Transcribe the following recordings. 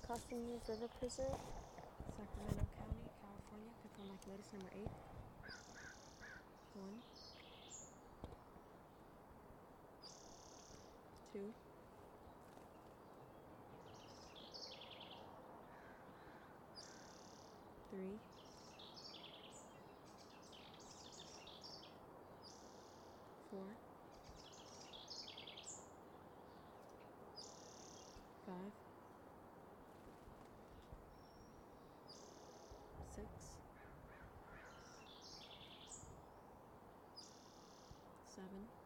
Costumers River Preserve. Sacramento County, California. Pick on like lotus number 8. 1, 2, 3, 4, 5, 6, 7,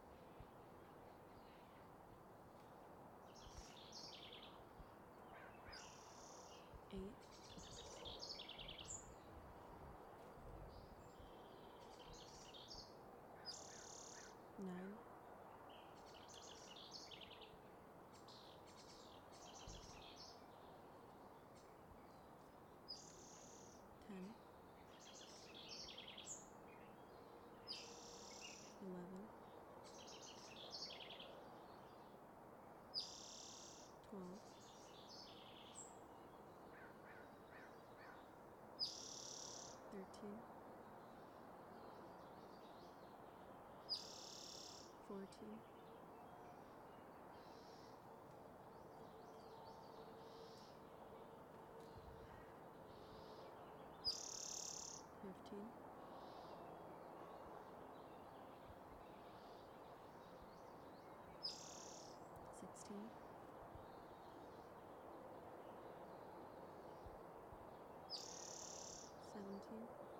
8, 9, 10, 11, 12, 13, 14, 15, 16, 17,